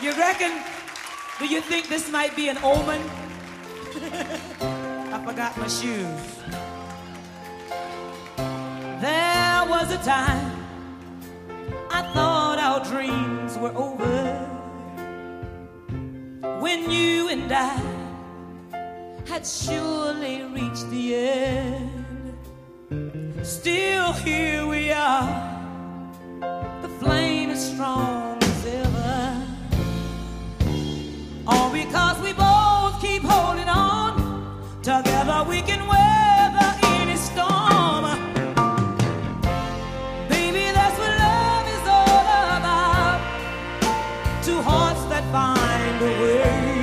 You reckon? Do you think this might be an omen? I forgot my shoes. There was a time I thought our dreams were over, when you and I had surely reached the end. Still here we are, the flame is strong as ever, all because we both keep holding on. Together we can weather any storm. Baby, that's what love is all about. Two hearts that find a way.